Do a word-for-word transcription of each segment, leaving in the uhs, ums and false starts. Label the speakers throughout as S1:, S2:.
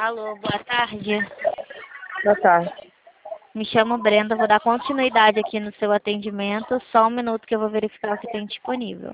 S1: Alô, boa tarde.
S2: Boa tarde.
S1: Me chamo Brenda, vou dar continuidade aqui no seu atendimento. Só um minuto que eu vou verificar o que tem disponível.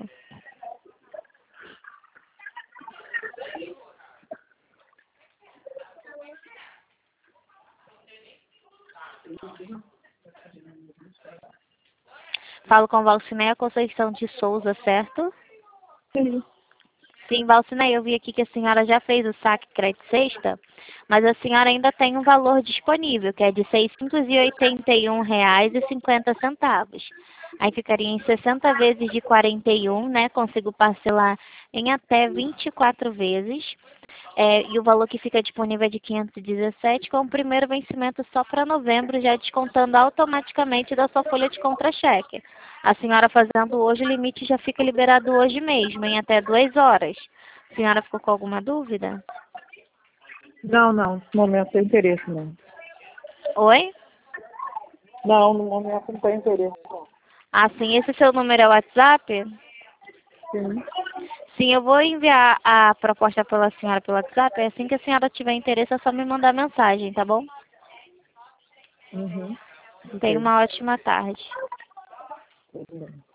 S1: Falo com Valcineia Conceição de Souza, certo?
S2: Sim.
S1: Sim, Valcineia, eu vi aqui que a senhora já fez o saque crédito sexta, mas a senhora ainda tem um valor disponível, que é de seiscentos e oitenta e um reais e cinquenta centavos. Aí ficaria em sessenta vezes de quarenta e um, né? Consigo parcelar em até vinte e quatro vezes. É, e o valor que fica disponível é de quinhentos e dezessete, com o primeiro vencimento só para novembro, já descontando automaticamente da sua folha de contra-cheque. A senhora fazendo hoje, o limite já fica liberado hoje mesmo, em até duas horas. A senhora ficou com alguma dúvida?
S2: Não, não. No momento tem interesse, não.
S1: Oi?
S2: Não, no momento não tem interesse, não.
S1: Ah, sim. Esse seu número é o WhatsApp?
S2: Sim.
S1: Sim, eu vou enviar a proposta pela senhora pelo WhatsApp. Assim que a senhora tiver interesse, é só me mandar mensagem, tá bom?
S2: Uhum.
S1: Tenha
S2: Ok.
S1: uma ótima tarde.
S2: Tudo bem.